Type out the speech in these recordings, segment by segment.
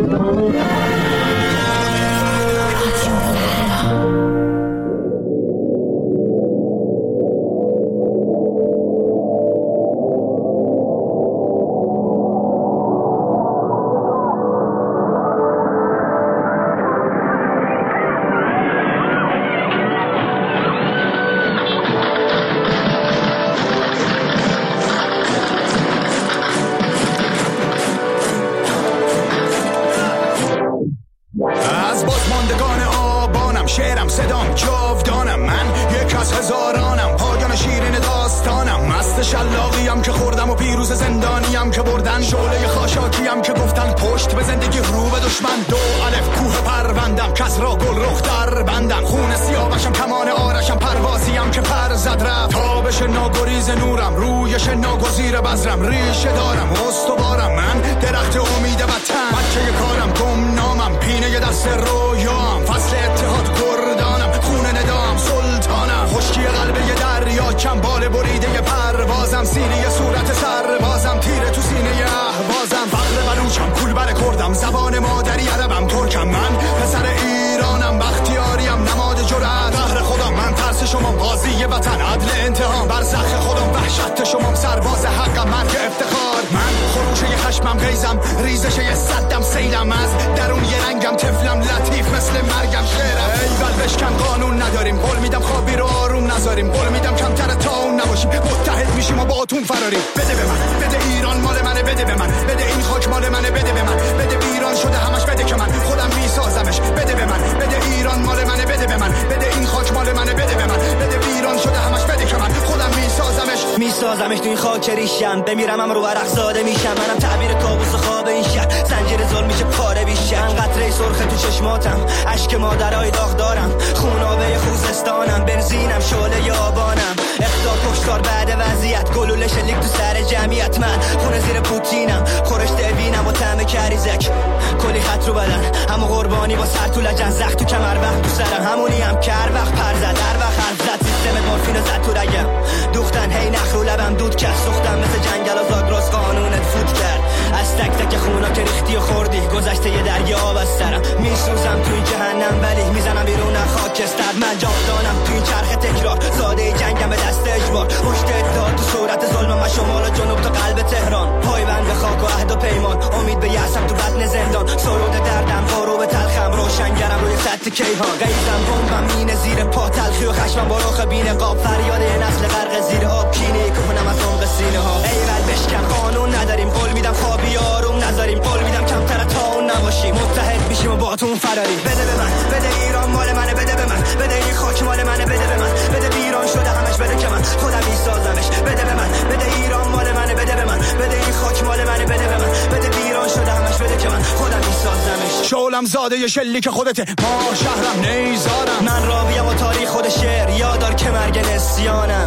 میسازمش تو این خاک ریشم، بمیرم هم رو ورق زاده میشم. منم تعبیر کابوس و خواب این شهر، زنجیر ظلم میشه پاره بیشتر. قطره سرخ تو چشماتم، اشک مادرای داغ دارم، خونابه خوزستانم، بنزینم شعله آبانم. اختار کشتار بعد وضعیت، گلوله شلیک تو سر جمعیت. من خونه زیر پوتینم، خورش دوینم با طعم کریزک. کلی خط رو بدن، همو قربانی با سر تو لجن، زخم تو کمر وقت تو سرم، همونی هم کر وقت پر زد در وقت حرف زد. سیستم مورفین زد تو رگم، دوختن هی نخ رو لبم دود کرد. سختم مثل جنگل آزاد راست قانونت فوت کرد. از تک تک خونا که ریختی و خوردی، گذشته یه دریا آب از سرم. میسوزم توی جهنم ولی میزنم بیرون خاکستر. من جاودانم توی چرخ تکرار، ساده جنگم به دست اجبار. پشت اتحاد تو صورت ظلم، من شمال و جنوب تا قلب تهران. پایبند به خاک و عهد و پیمان، امید به یأسم تو بطن زندان. سرود دردم غروب تلخم، روشنگرم روی سطح کیهان. غیظم بمبم مینه زیر پا، تلخی و خشمم با رخ بی نقاب. فریاد یه نسل غرق زیر آب، کینه کنم از عمق سینه ها. ایول بشکن قانون نداریم، قول میدم خوابی آروم نذاریم. قول میدم کمتر تا اون نباشیم، متحد میشیم و با تو فراری. بده به من، بده ایران مال منه، بده به من، بده این خاک مال منه، بده به من، بده ایران شده همش، بده که من خودم میسازمش. بده به من، بده ایران مال منه، بده به من، بده این خاک مال منه، بده به من، بده ایران شده همش، بده که من خودم میسازمش. شعلم زاده ی شلیک خودته، ما شهرم نیزارم. من راویم و تاریخ خود شعر، یادار که مرگ نسیانم.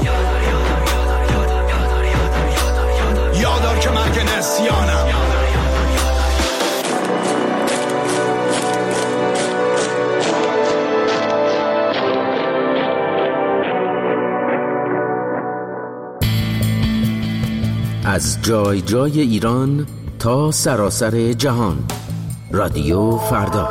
یادار که مرگ نسیانم. از جای جای ایران تا سراسر جهان، رادیو فردا.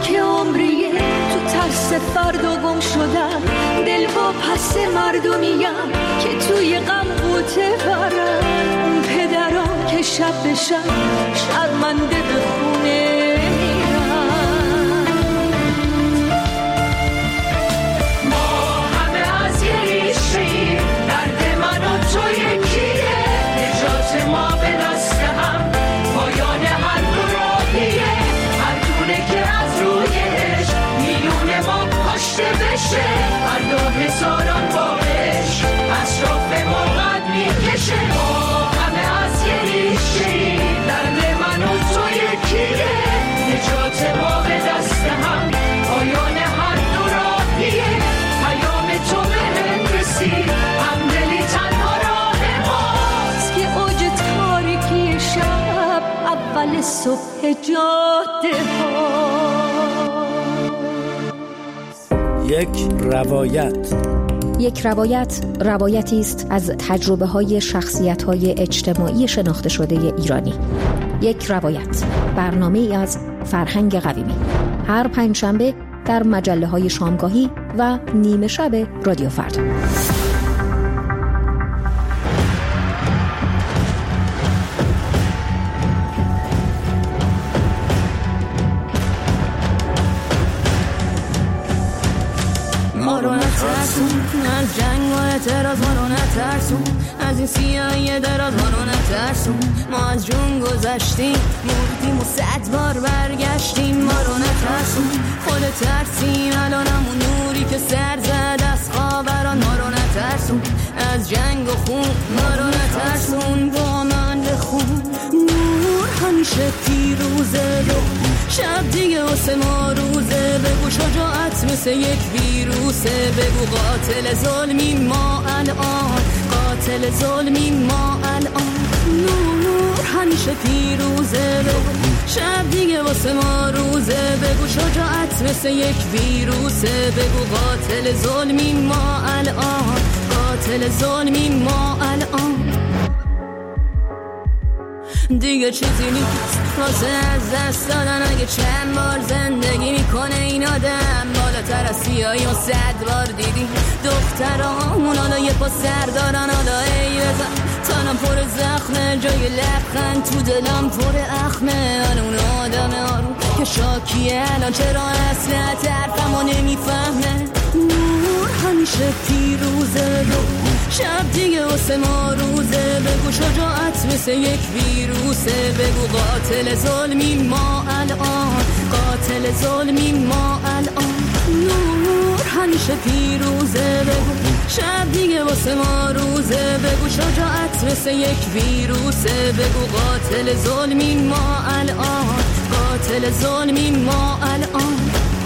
که عمریه تو ترس فردا گم شدم، دل با پس مردمیم که توی غم قوطه برن، اون پدرام که شب به شب شرمنده به خونه میرن. ما همه از یه ریشه‌ایم، درد من و تو یکیه، نجات ما به دست هم پایان هر دو راهیه، هر دونه که از رویش میلیون ما کاشته بشه، هر 2000 باش اطراف ما قد میکشه. ما همه از یه ریشه‌ایم، درد من و تو یکیه، نجات ما به دست هم پایان هر دو راهیه، پیام تو بهم رسید همدلی تنها راه ماست، که اوج تاریکی شب اول صبح جاده هاست. یک روایت روایتی است از تجربه‌های شخصیت‌های اجتماعی شناخته شده ایرانی. یک روایت، برنامه‌ای از فرهنگ قویمی، هر پنجشنبه در مجله‌های شامگاهی و نیمه شب رادیو فردا. ما رو نترسون از جنگ و اعتراض، ما رو نترسون از این سیاهی دراز، ما رو نترسون. ما از جون گذشتیم، مردیم و 100 بار برگشتیم، ما رو نترسون. خود ترسیم الان همون نوری که سر زد از خاوران، ما رو نترسون از جنگ و خون، ما رو نترسون. با من بخون نور همیشه پیروزه، شب دیگه واسه ما روزه، بگو شجاعت مثل یک ویروسه، بگو قاتل ظلمی ما الان، قاتل ظلمی ما الان. نور همیشه پیروزه، بگو شب دیگه واسه ما روزه، بگو شجاعت مثل یک ویروسه، بگو قاتل ظلمی ما الان، قاتل ظلمی ما الان. دیگه چیزی نیست واسه از دست دادن، اگه چند بار زندگی میکنه این آدم، بالاتر از سیاهی و 100 بار دیدی دخترامون، حالا یه پا سر دارن، حالا ای بزن تنم پر زخمه، جای لبخند تو دلم پر اخمه. اون آدم آروم که شاکیه الان چرا اصلا طرفمو نمیفهمه. نور همیشه پیروزه، شب دیگه واسه ما روزه، بگو شجاعت مثل یک ویروسه، بگو قاتل ظلمی ما الان، قاتل ظلمی ما الان. نور همیشه پیروزه، بگو شب دیگه واسه ما روزه، بگو شجاعت مثل یک ویروسه، بگو قاتل ظلمی ما الان، قاتل ظلمی ما الان.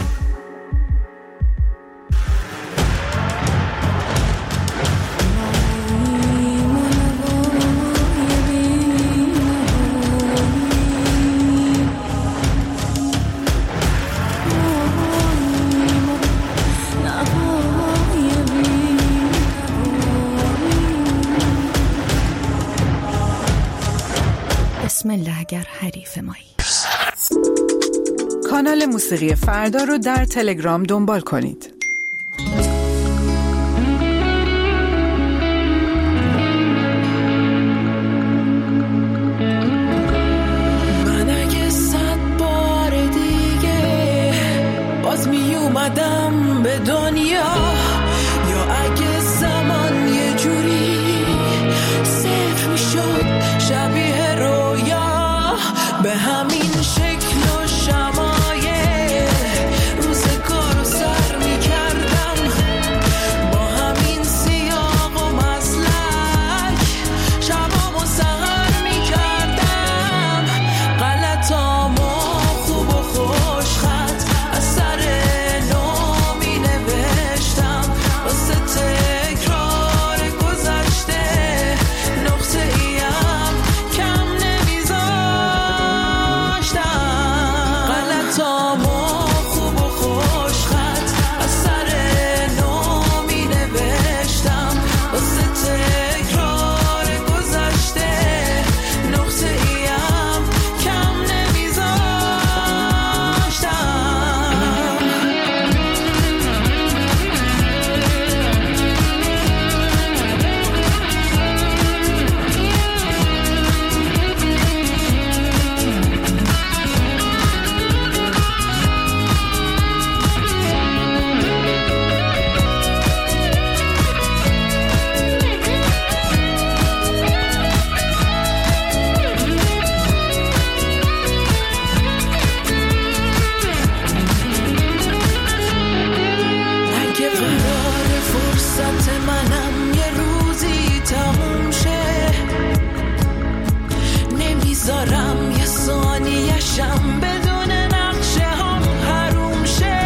بسم الله اگر حریف مایی. کانال موسیقی فردا رو در تلگرام دنبال کنید. من اگه 100 بار دیگه باز می اومدم به دنیا، یا اگه زمان یه جوری صفر می شد شبیه رویا، به همین شکل و شمایل روزگار رو سر می کردم، با همین سیاق و مسلک شبامو سهر می کردم، غلطامو خوب و خوش خط از سر نو می نوشتم. لذت منم یه روزی تموم شه، نمیذارم یه ثانیه‌شم بدون نقشه هم حروم شه.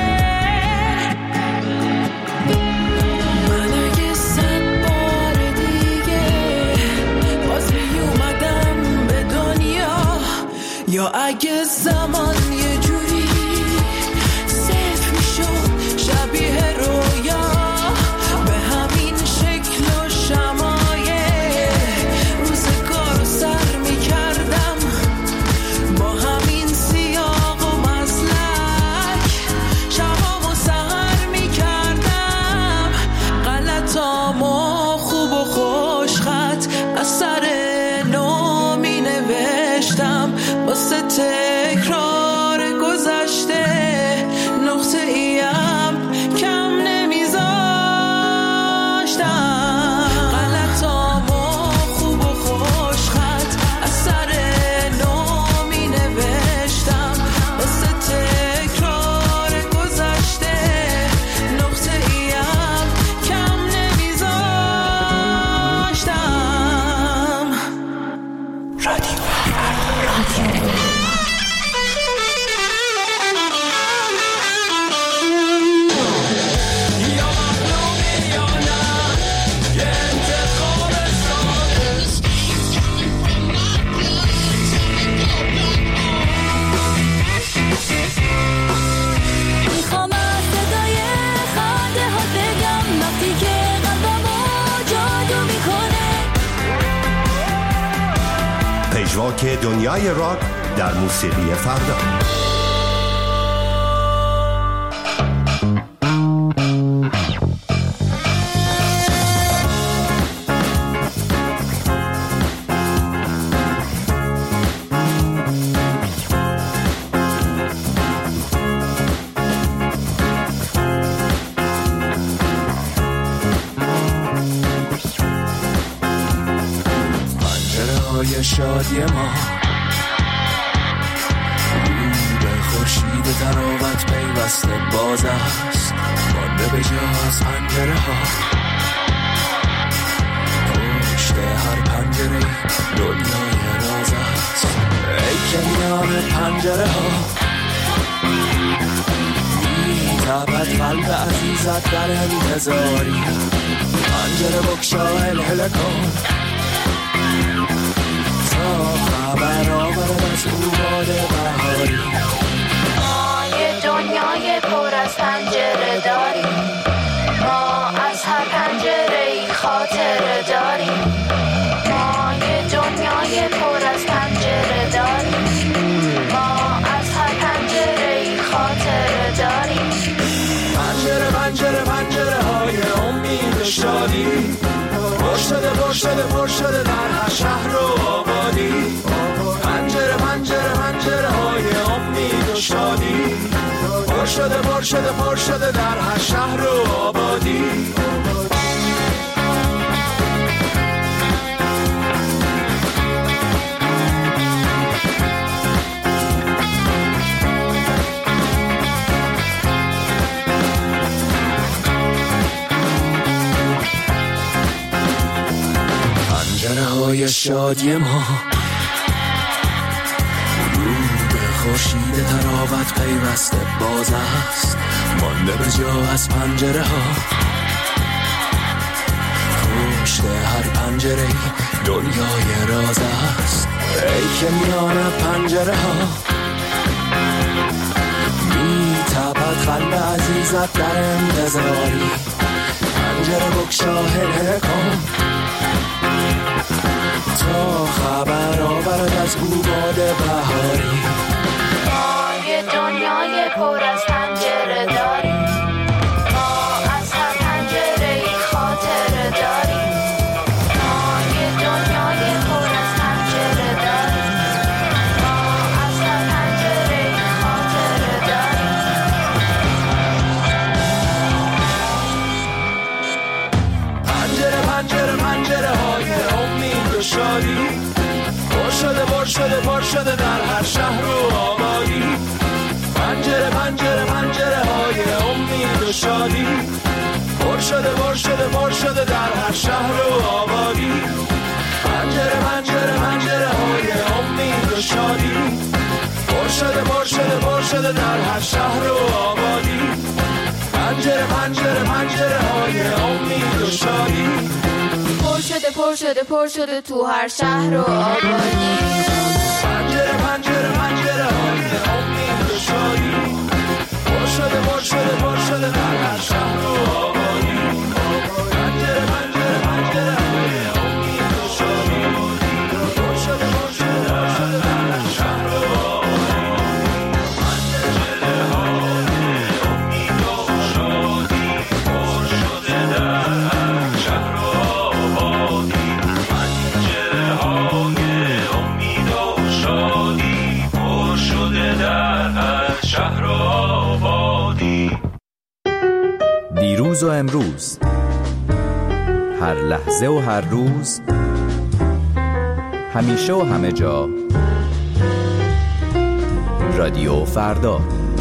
من اگه 100 بار دیگه باز میومدم به دنیا، یا اگه زمان یه جوری صفر میشد شبیه رویا، به همین شکل و شمایه روزگار رو سر میکردم، با همین سیاق و مسلک شبامو سهر میکردم، غلطامو خوب و خوش خط از سر نو می نوشتم، واسه تکرار گذشته نقطه ایم کم نمیذاشتم، غلطامو خوب و خوش خط از سر نو می نوشتم، واسه تکرار گذشته نقطه ایم کم نمیذاشتم. رادیو میخوام از صدای خنده ها بگم وقتی که قلبمو جادو میکنه. پژواک دنیای راک در موسیقی فردا. پنجره‌های شادی ما به خورشید تراوت پیوسته باز است، مانده به جا از پنجره ها، پشت هر پنجره دنیای راز است. ای که میان پنجره ها میتابد قلب عزیزت در انتظاری، پنجره بگشا هلهله کن تا خبر آورد از او باد بهاری. ما یه دنیای پر از پنجره داریم، ما از هر پنجره‌ای خاطره داریم، ما یه دنیای پر از پنجره داریم، ما از هر پنجره‌ای خاطره داریم. پنجره پنجره پنجره های امید و شادی، پر شده در هر شهر و آبادی. پنجره پنجره پنجره های امید و شادی، پر شده در هر شهر و آبادی. پنجره‌های شادی ما رو به خورشید تراوت پیوسته باز است، مانده به جا از پنجره ها، پشت هر پنجره دنیای راز است. ای که میان پنجره ها میتابد قلب عزیزت در انتظاری، پنجره بگشا هلهله کن تا خبر آورد از او باد بهاری. ما یه دنیای پر از پنجره داریم، ما از هر پنجره‌ای خاطره داریم، ما یه دنیای پر از پنجره داریم، ما از هر پنجره‌ای خاطره داریم. پنجره پنجره پنجره های امید و شادی، پر شده در هر شهر و آبادی. پنجره پنجره پنجره های امید و شادی، پر شده در هر شهر و آبادی. پنجره پنجره پنجره های امید و شادی. پر شده در هر شهر و آبادی. پنجره پنجره پنجره های امید و شادی. پر شده تو هر شهر و آبادی. پنجره پنجره پنجره های امید و شادی. پر شده در هر شهر و آبادی. پنجره پنجره پنجره های امید و شادی. پر شده در هر شهر و آبادی. پنجره های امید و شادی. پر شده در هر شهر و آبادی. پنجره های امید و شادی. پر شده در هر شهر و آبادی. دیروز و امروز، هر لحظه و هر روز، همیشه و همه جا، رادیو فردا.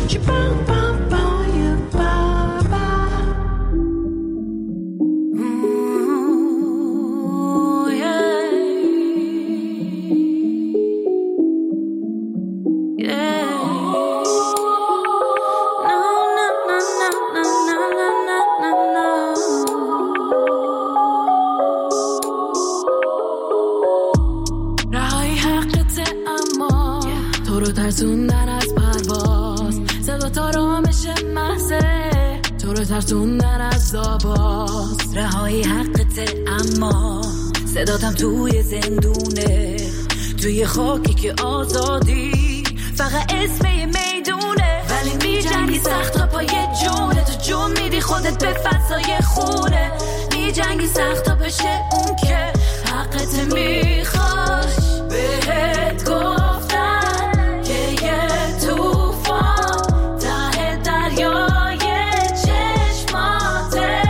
ترسوندن از پرواز، صدا تا رامش محضه تو رو ترسوندن از آواز. رهایی حقته اما صداتم توی زندونه، توی خاکی که آزادی فقط اسم یه میدونه. ولی میجنگی سخت تا پای جونه، تو جون میدی خودت به فضای خونه. میجنگی سخت تا بشه اون که حقت میخواش. بهت گفتم که یه توفان ته دریای چشماته.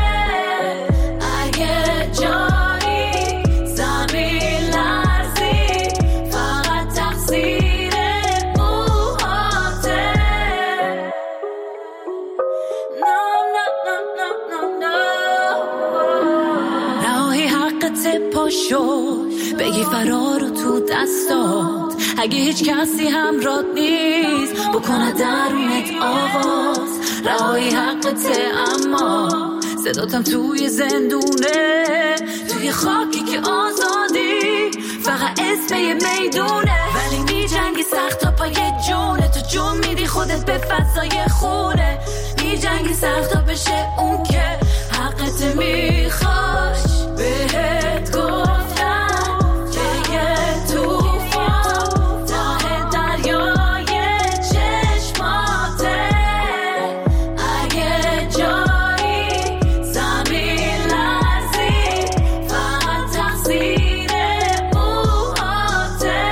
اگه جایی زمین لرزی فقط تقصیر موهاته. رهایی حقت پاشو بگی فرار رو تو دستات. اگه هیچ کسی همراهت نیست بکنه درونت آواز. رهایی حقته اما صداتم توی زندونه، توی خاکی که آزادی فقط اسم یه میدونه. ولی میجنگی سخت تا پای جونه، تو جون میدی خودت به فضای خونه. میجنگی سخت تا بشه اون که حقت میخواش. بهت گفتم که یه توفان ته دریای چشماته. اگه جایی زمین لرزی فقط تقصیر موهاته.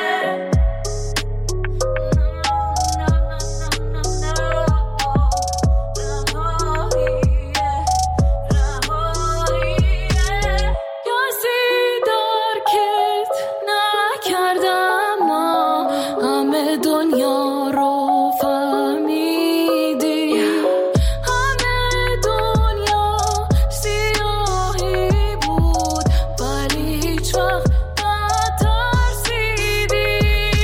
دنیا رو فهمیدی، همه دنیا سیاهی بود ولی هیچ وقت نترسیدی.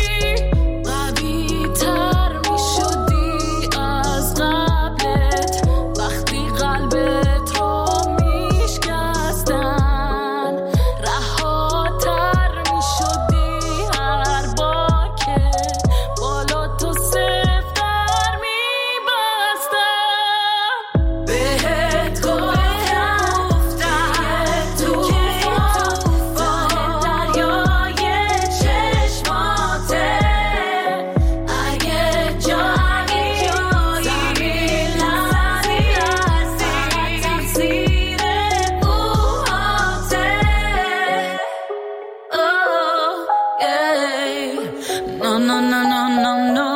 قوی تر می شدی از قبلت وقتی قلبت رو می شکستن. رهاتر می شدی هر بار که بالا تو سفتر می بستن. بهت گفتم توفان دریای چشماته. اگه جایی زمین لرزی تقصیر موهاته. No, no, no, no, no, no.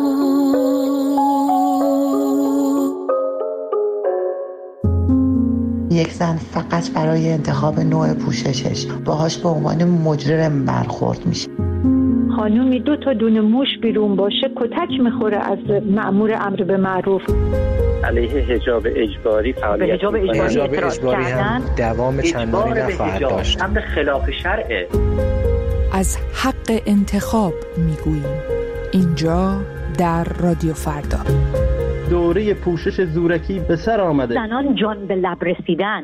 یک زن فقط برای انتخاب نوع پوششش باهاش به عنوان مجرم برخورد میشه. خانومی 2 تا دونه موش بیرون باشه کتک میخوره از مأمور امر به معروف. علیه حجاب اجباری فعالیت حجاب اجباری هم دوام چندانی نخواهد داشت. هم خلاف شرعه. از حق انتخاب میگوییم اینجا در رادیو فردا. دوره پوشش زورکی به سر آمده. زنان جان به لب رسیدن.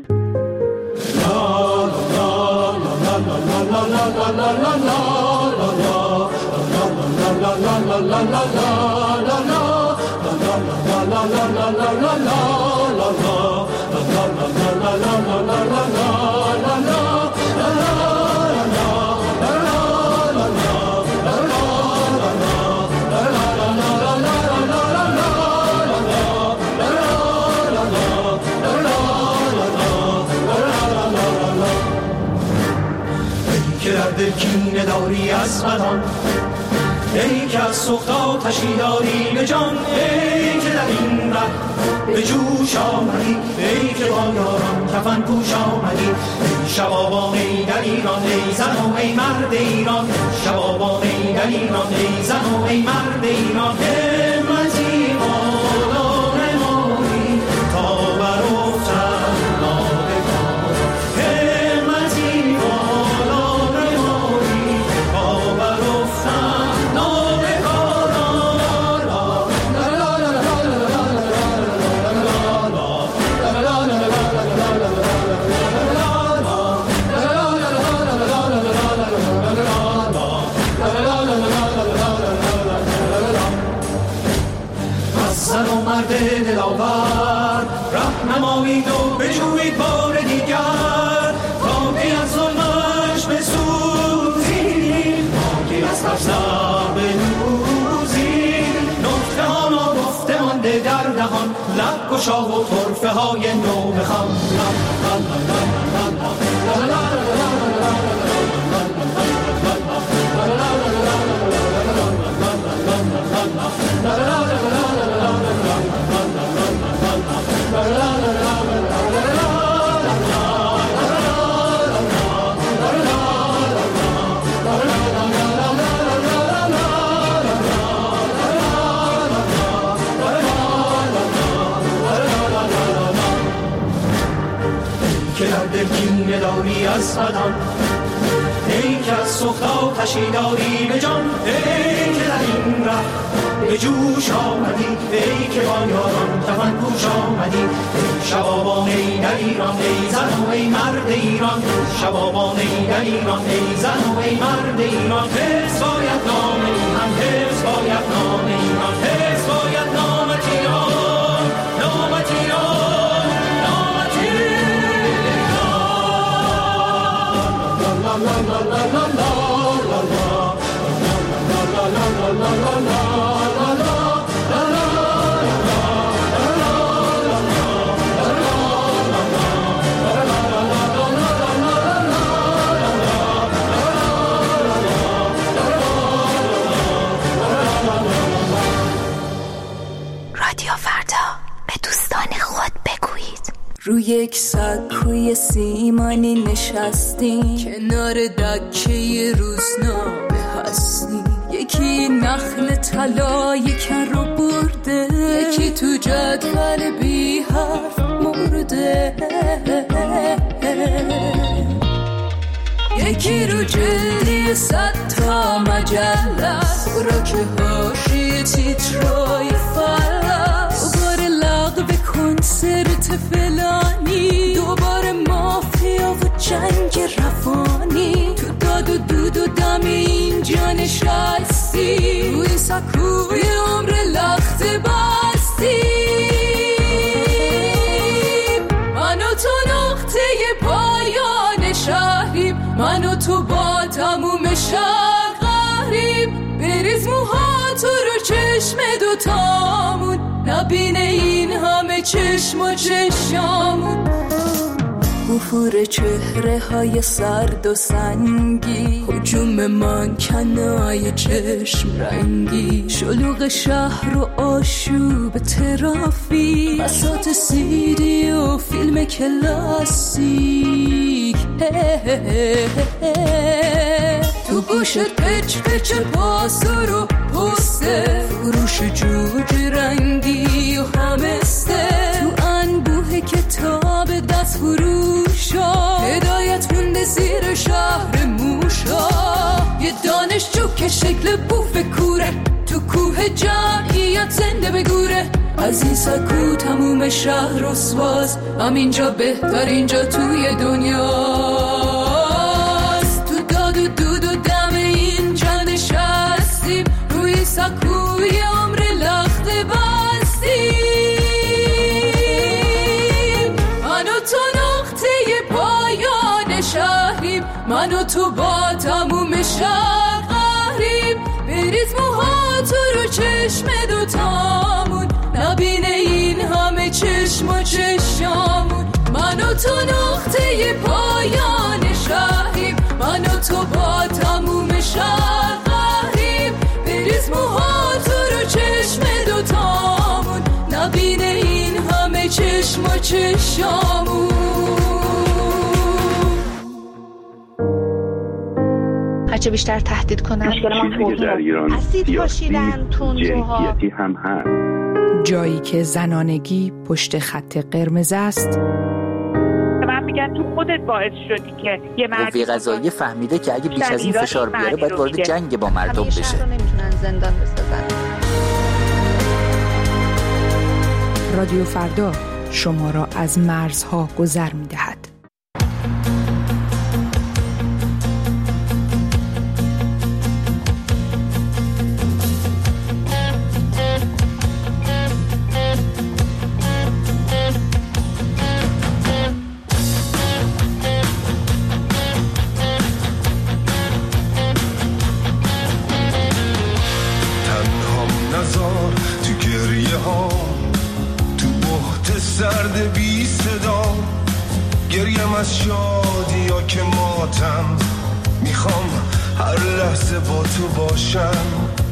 دل کینه داری از بدان، ای که از سوخت آتشی داری به جان، ای که در این ره به جوش آمدی، ای که با یاران کفن پوش آمدی. ای شبابان ای در ایران، ای زن و ای مرد ایران، شبابان ای در ایران، ای زن و ای مرد ایران. همتی بالا نمایی تا برافتن ناگهان، همتی بالا نمایی تا برافتن ناگهان. زن و مرد دلاور رهنمایید و بجویید بار دیگر، تا که از ظلمش بسوزید، تا که از ترسم بنوزید. نکته ها نگفته مانده در دهان، لب گشا و طرفه های نو بخوان. که در دل کینه داری از بدان، ای که از سوخت آتشی داری به جان، ای که در این ره به جوش آمدی، ای که با یاران کفن پوش آمدی. ای شبابان ای در ایران، ای زن و ای مرد ایران، شبابان ای در ایران، ای زن و ای مرد ایران. حفظ باید نام ایران، حفظ باید نام ایران، حفظ باید نامت ایران، نامت ایران، نامت رادیو فردا، به دوستان خود بگویید. روی یک سکوی سیمانی نشستیم، کنار دکه روزنامه هستیم. یکی نخل طلای کر رو برده، یکی تو جدول بی حرف مرده، یکی رو جلدی 100 تا مجله، خوراک حاشیه تیترای فلس. دوباره لغو کنسرت فلانی، دوباره مافیا و جنگ روانی. تو داد و دود و دم اینجا نشستی، روی سکوی عمر لخت بستی. من و تو نقطه پایان شهریم، من و تو با تموم شهر قهریم. بریز موها تو رو چشم دوتامون، نبینه این همه چشم و چشامون. گفور چهره های سرد و سنگی، هجوم منکنای چشم رنگی. شلوغ شهر و آشوب ترافیک، بساط سیدی و فیلم کلاسیک. تو گوشت پچ پچ پاسور و پسته، فروش جوج رنگی و همسته. از فروشا، هدایت مونده زیر شهر موشا. یه دانشجو که شکل بوف کوره، تو کوه جمعیت زنده بگوره. از این سکو تموم شهر رسواست، همینجا بهترین جا توی دنیاست. تو داد و دود و دم اینجا نشستیم، روی سکوی عمر لخته بستیم. من و تو نقطه پایان شهریم، من و تو با تموم شهر قهریم. بریز موها تو رو چشم دوتامون، نبینه این همه چشم و چشامون. من و تو نقطه پایان شهریم، من و تو با تموم شهر قهریم. بریز موها تو رو چشم دوتامون، نبینه این همه چشم و چشامون. هرچه بیشتر تهدید کنن چیزی که در ایران سیاسی جنسیتی هم هست. جایی که زنانگی پشت خط قرمز است. من میگم تو خودت باعث شدی که یه قوه قضاییه فهمیده که اگه بیش از این فشار بیاره باید وارد جنگ با مردم بشه. همیشه رو نمیتونن زندان بسازن. رادیو فردا شما را از مرزها گذر می‌دهد. سرد بی صدا گریم از شادی ها که ماتم. میخوام هر لحظه با تو باشم.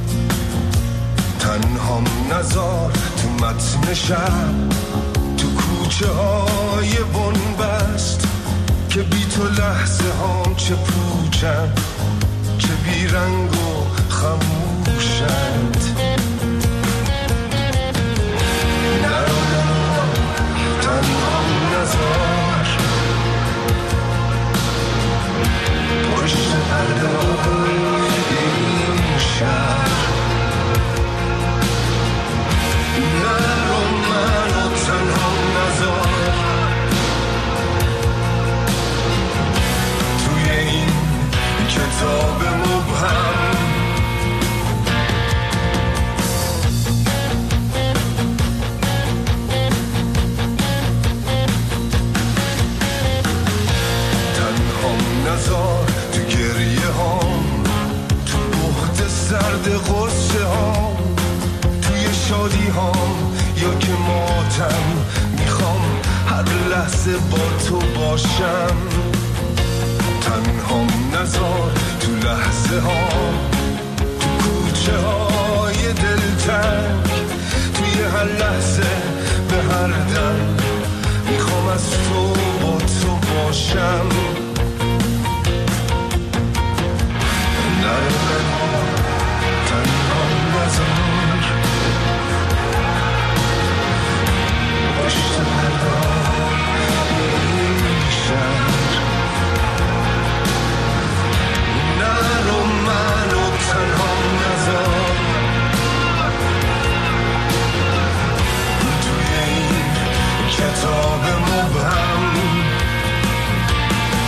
تنهام نزار تو متن شب، تو کوچه های بنبست که بی تو لحظه هام چه پوچن، چه بی رنگ و خموشند. تنهام نزار پشت پرده این شهر. نرو منو تنهام نزار توی این کتاب مبهم. نزار تو گریه هام، تو بخت سرد غصه هام، توی شادی هام یا که ماتم. میخوام هر لحظه با تو باشم. تنهام نزار تو لحظه هام، تو کوچه های دلتنگ، توی هر لحظه به هر دم. میخوام از تو با تو باشم. تنهام نزار پشت پرده این شهر. نرو منو تنهام نزار توی این کتاب مبهم.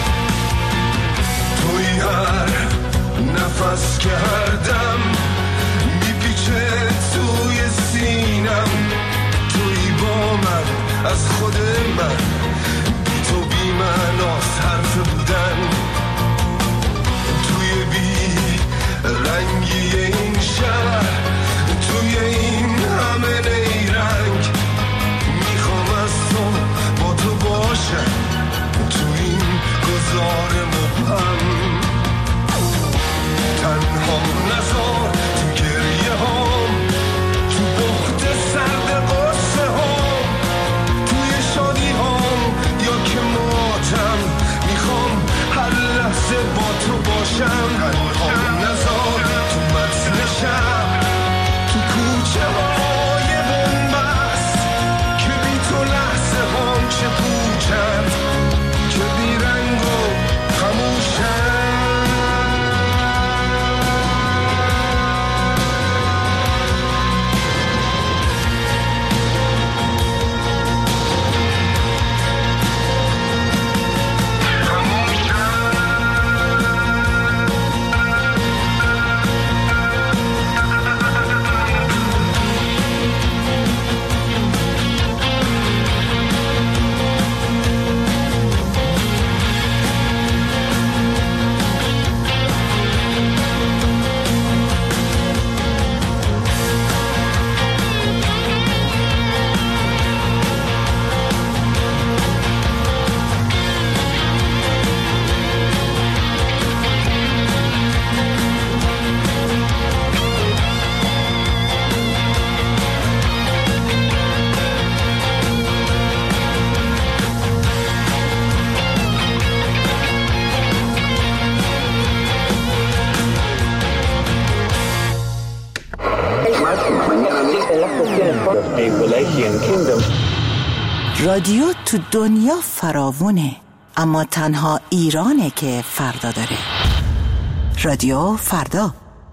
رادیو تو دنیا فراوونه، اما تنها ایرانه که فردا داره. رادیو فردا.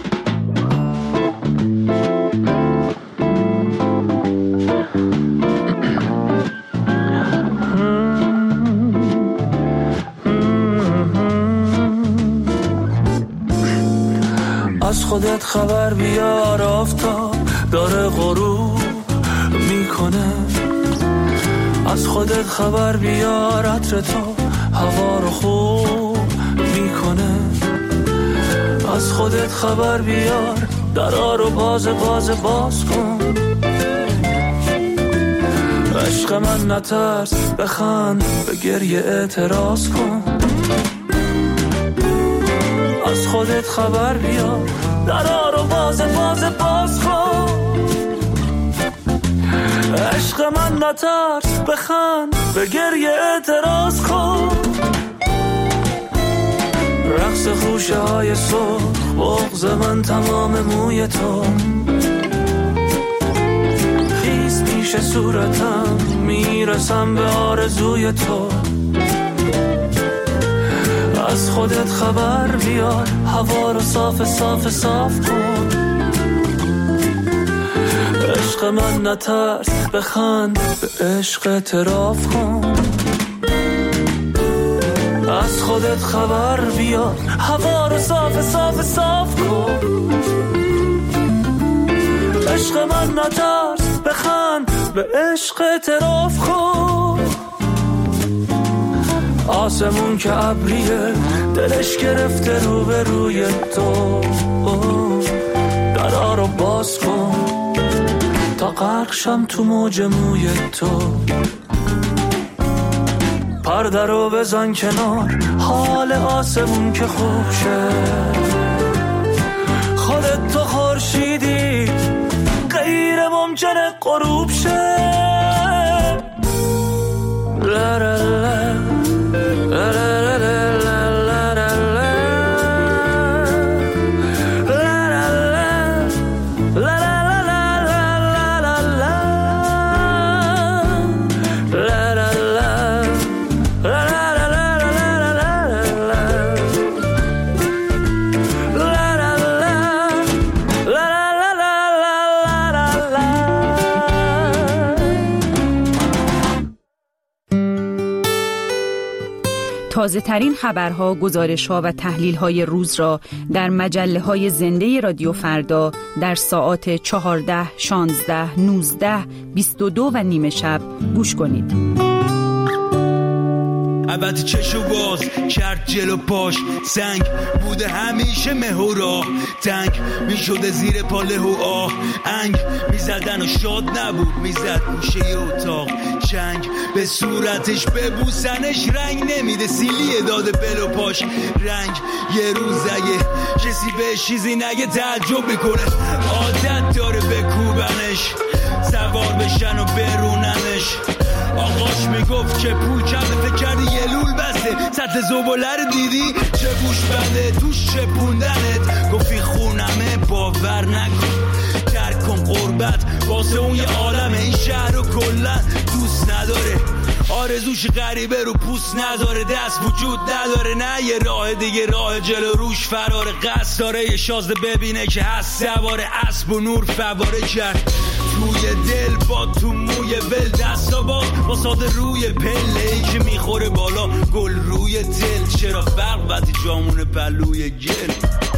از خودت خبر بیار، آفتاب داره غروب میکنه. از خودت خبر بیار، عطر تو هوا رو خوب میکنه. از خودت خبر بیار، درا رو باز کن. عشق من نترس، بخند، به گریه اعتراض کن. از خودت خبر بیار، درا رو باز کن. عشق من نترس، بخند، به گریه اعتراض کن. رقص خوشه های سرخ، بغض من تمام موی تو. خیس میشه صورتم، میرسم به آرزوی تو. از خودت خبر بیار، هوا رو صاف کن. عشق من نترس، بخند، به عشق اعتراف کن. از خودت خبر بیار، هوا رو صاف کن. عشق من نترس، بخند، به عشق اعتراف کن. آسمون که ابریه، دلش گرفته رو به روی تو. درا رو باز کن تا غرق شم تو موج موی تو. پرده رو بزن کنار، حال آسمون که خوب شه. خودت تو خورشیدی، غیر ممکنه غروب شه. لا لا لا لا لا لا لا لا لا. تازه ترین خبرها، گزارش‌ها و تحلیل‌های روز را در مجله‌های زنده رادیو فردا در ساعات 14، 16، 19، 22 و نیمه شب گوش کنید. البته چشو باز کرد جلو پاش، سنگ بوده همیشه مه و راه، تنگ میشده زیر پاله و آه، انگ میزدن و شاد نبود، میزد گوشه اتاق چنگ، به صورتش ببوسنش رنگ نمیده، سیلیه داده بلو پاش رنگ. یه روز اگه کسی به چیزی نگه تعجب میکنه، عادت داره بکوبنش، سوار بشن و بروننش. آقاش میگفت که پول کمه، فکر کردی یه لول بسته، سطح زباله رو دیدی چه بوش بده توش چپوندنت. گفتی خونمه باور نکن، ترک کن قربت واسه اون یه عالمه، این شهر رو کلن دوست نداره، آرزوش غریبه رو پوست نداره، دست وجود نداره، نه یه راه دیگه راه جلو روش فراره، قصد داره یه شازده ببینه که هست سواره اسب و نور فواره کرد توی دل با تو موی ول، دستا با ساده روی پله ای که میخوره بالا گل روی دل. چرا فرق وقتی جامون پلوی گل.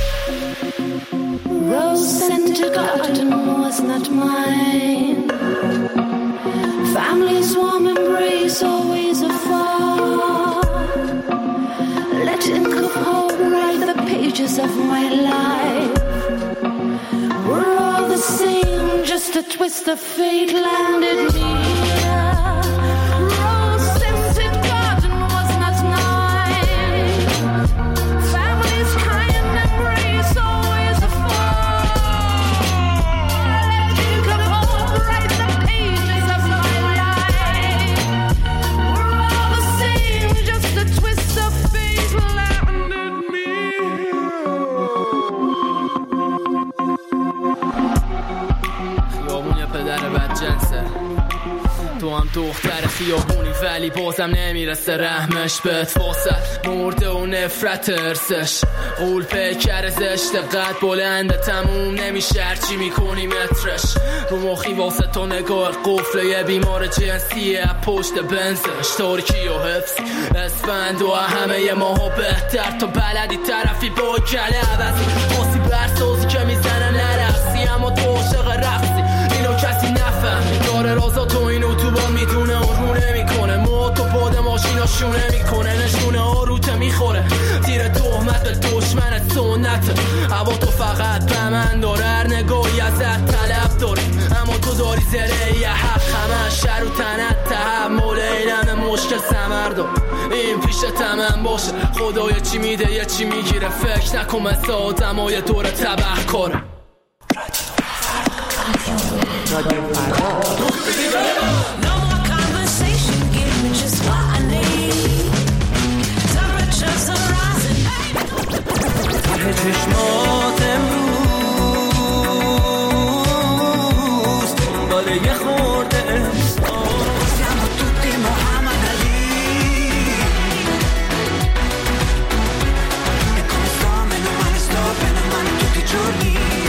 Rose scented garden was not mine. Family's warm embrace always afar. Letting the hope write the pages of my life. We're all the same, just a twist of fate landed me here. Rose scented garden was not mine. Family's kind embrace always afar. Letting the hope write the pages of my life. We're all the same, just a twist of fate landed me خیابون یه پدر بدجنسه، الان دختر خیابونی ولی بازم نمیرسه رحمش بهت واسه مرده و نفرت ارسش قول پیکر زشت قد بلنده تموم نمیشه هرچی میکنی مترش رو مخی واسه تو نگاه قفله یه بیمار جنسیه پشت بنزش ترکی و حفظی اسفند و همه ی ماها بهتر تا بلدی طرفی با کله عوضی خاصی برسازی که میزنه نرخصی اما تو عاشق رقصی اینو کسی نفهمی داره رازا تو این اتوبان میدونه و رو نمیکنه موتو باد ماشینا شونه میکنه نشونه آروته میخوره تیر تهمت به دشمنت سنته هوا تو فقط به من داره هر نگاهی ازت طلب داره اما تو داری زره یه حق همه شر و تنت تحمل اینم مشکل سمر دار این پیش تمام باشه خدای چی میده یه چی میگیره فکر نکن مثل آدمای دور تبه کاره رادیو فردا چشمات امروز دنبال یه خورده siamo tutti Muhammad Ali e come sto meno male tutti i giorni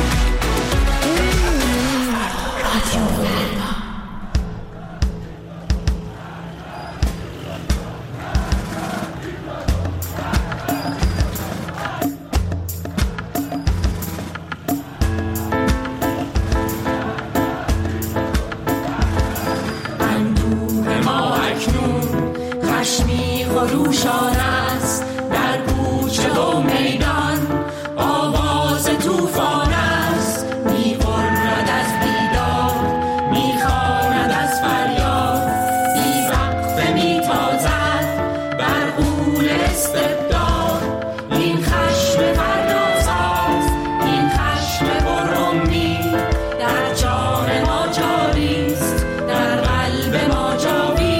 روشان است در کوچه و میدان آواز طوفان است می‌غرد از بیدار می‌خواند از فریاد بی‌وقفه می‌تازد بر غول استبداد این خشم پردازاست این خشم برهمی در جان ما جاری است در قلب ما جاوی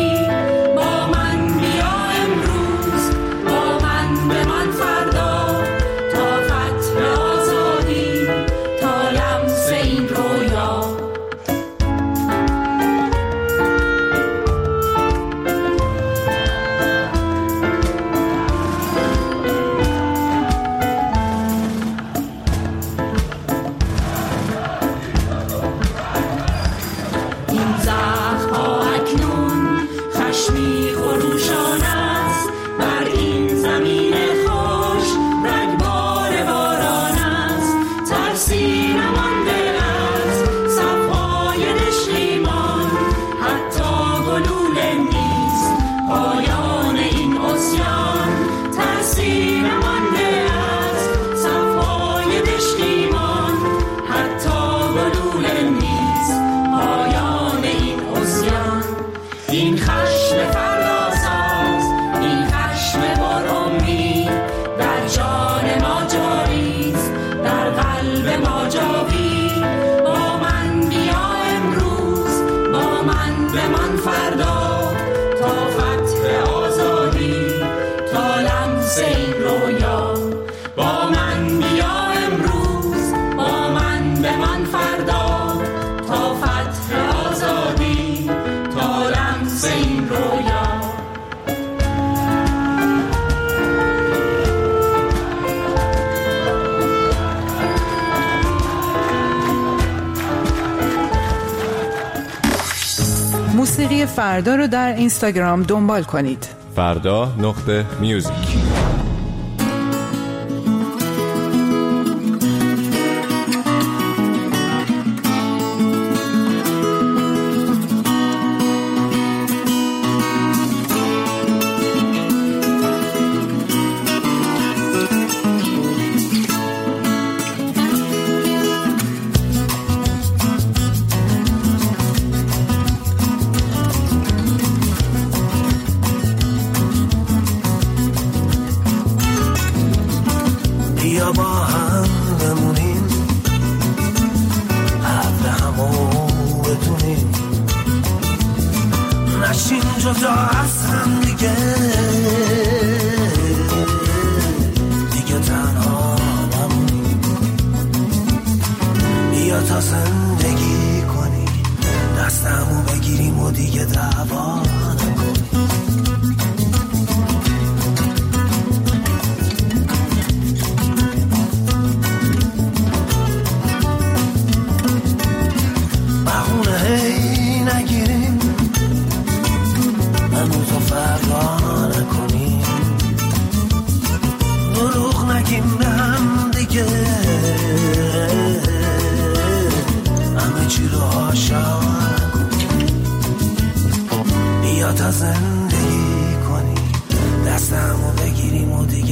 موسیقی فردا رو در اینستاگرام دنبال کنید. فردا.music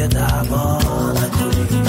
دیگه دعوا نکنیم.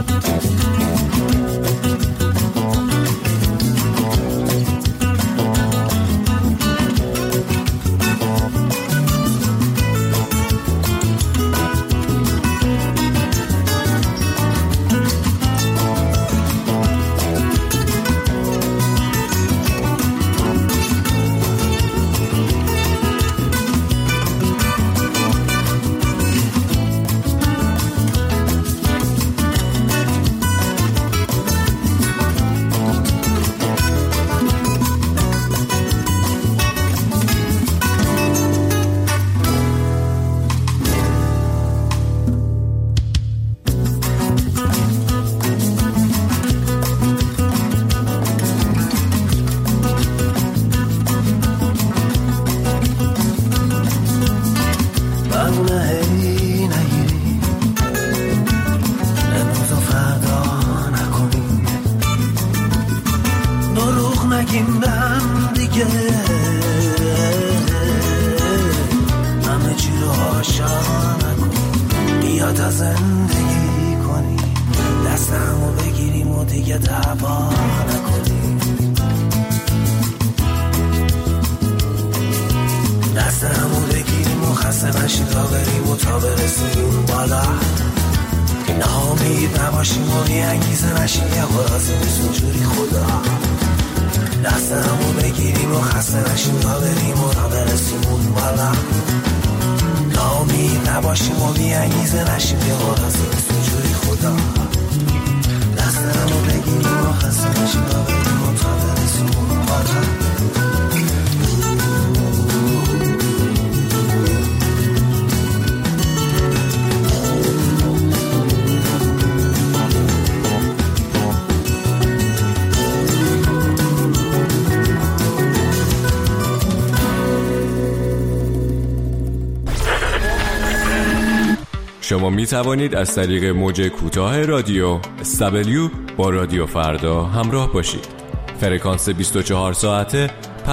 شما می توانید از طریق موج کوتاه رادیو SW با رادیو فردا همراه باشید. فرکانس 24 ساعته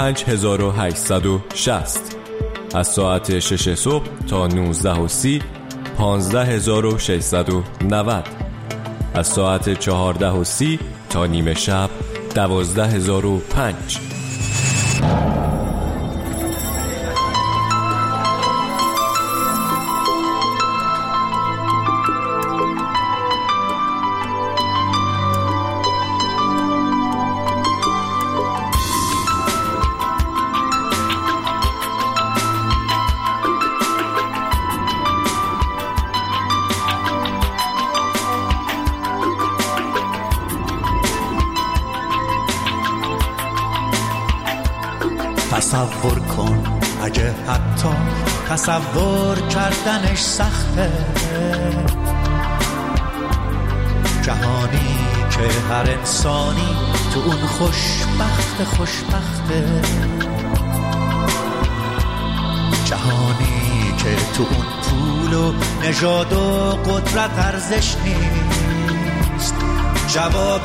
5860 از ساعت 6 صبح تا 19:30 15690 از ساعت 14:30 تا نیمه شب 12005. تصور کن اگه حتی تصور کردنش سخته، جهانی که هر انسانی تو اون خوشبخته، جهانی که تو اون پول و نژاد و قدرت ارزش نیست، جواب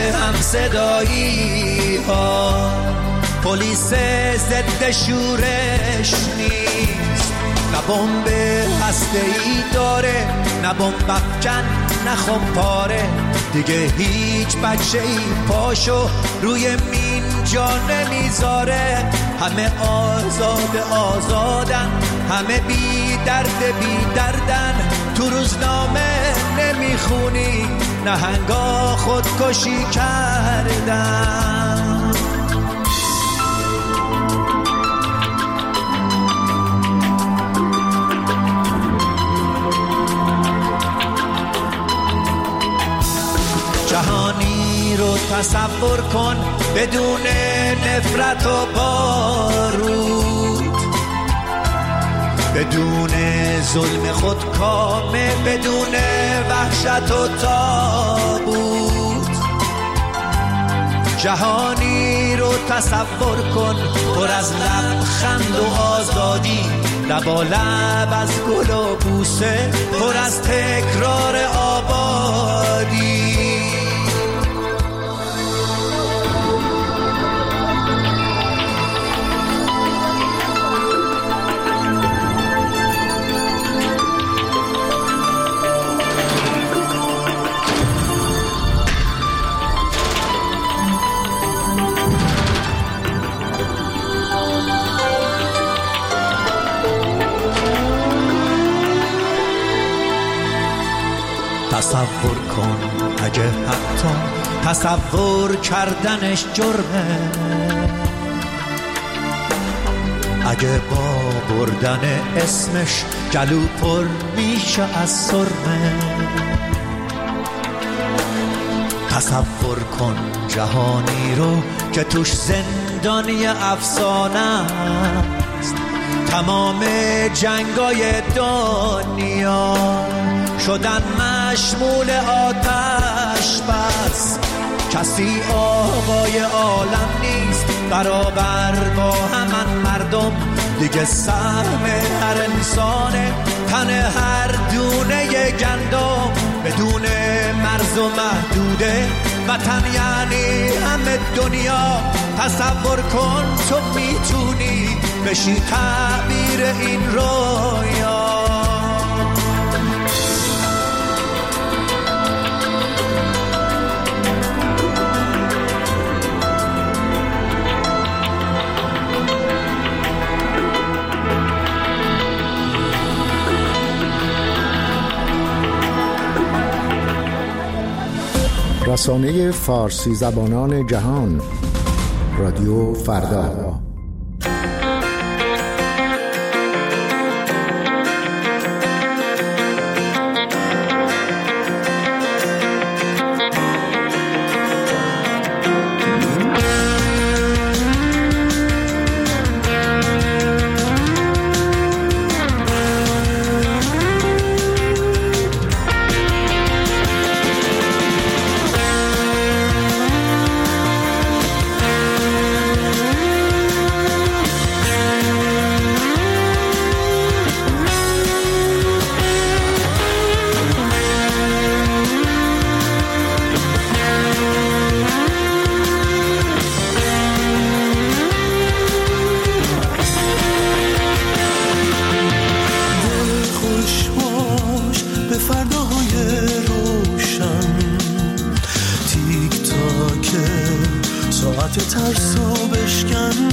همصدایی ها پلیس ضد شورش نیست، نه بمب هسته‌ای داره، نه بمب افکن، نه خمپاره، دیگه هیچ بچه‌ای پاشو روی مین جا نمیذاره، همه آزادن، همه بی دردن، تو روزنامه نمیخونی نهنگا خودکشی کردن. جهانی رو تصور کن بدون نفرت و بارود، بدون ظلم خودکامه، بدون وحشت و تابوت. جهانی رو تصور کن پر از لبخند و آزادی، لبالب از گل و بوسه، پر از تکرار آبادی. تصور کن اگه حتی تصور کردنش جرمه، اگه با بردن اسمش گلو پر میشه از سرمه. تصور کن جهانی رو که توش زندانی افسانه است، تمام جنگای دنیا شدن مشمول آتش بس. کسی آقای عالم نیست برابر با همان مردم، دیگه سهم هر انسانه تن هر دونه گندم. بدون مرز و محدوده وطن یعنی همه دنیا. تصور کن تو میتونی بشی تعبیر این رویا. رسانه فارسی زبانان جهان، رادیو فردا. ترسو بشکن،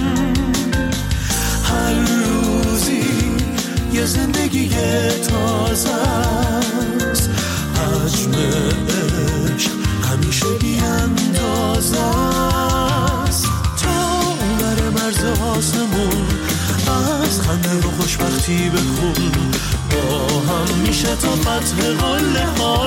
هر روزی یه زندگی تازه است، حجم عشق همیشه بی‌اندازه است. تا بر مرز آسمون از خنده و خوشبختی بخون، با هم میشه تا فتح قله ها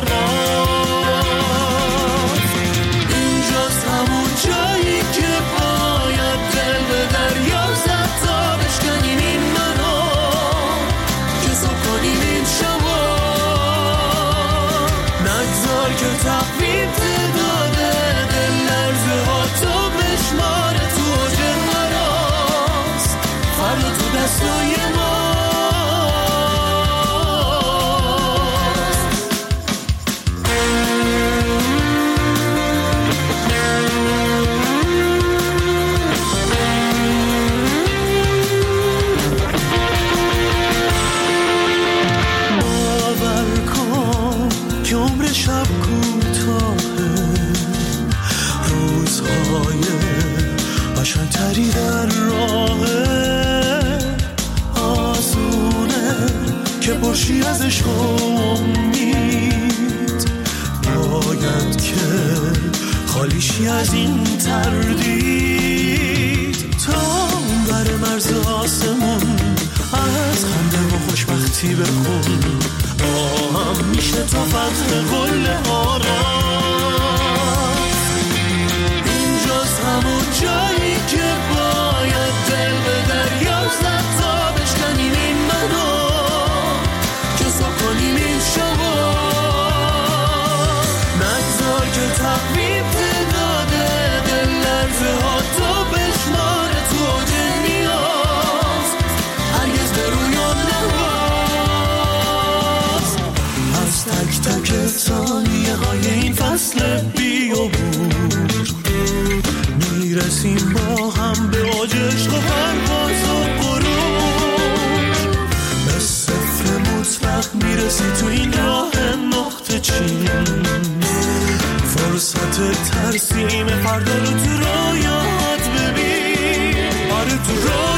رفت. اینجاست همون جایی که باید دل به دریا زد تا بشکنیم این منو، که صبح کنیم این شما. نگذار که تقویم تعداده دل لرزه ها تو بشماره، تو اوج هراست فردا تو دستای ما. شب کوتاهه، روزهای قشنگتری در راهه، آسونه که پرشی ازش امید، باید که خالیشی از این تردید. تا بر مرز آسمون از خنده و خوشبختی بخون، با هم میشه تا فتح قله ها رفت. اینجاست همون جایی که باید دل به دریا زد تا بشکنیم این منو، که صبح کنیم این شما. نگذار که تقویم تعداده دل لرزه ها تو بشماره، تو اوج نیاز هرگز به رویان نواز. از تک تک ثانیه های این فصل بیامور میرسیم با هم به اوج عشق و پرواز و غرور. به صفر مطلق میرسی تو این راه نقطه چین، فرصت ترسیم فردا رو تو رایات ببین، آره تو رایات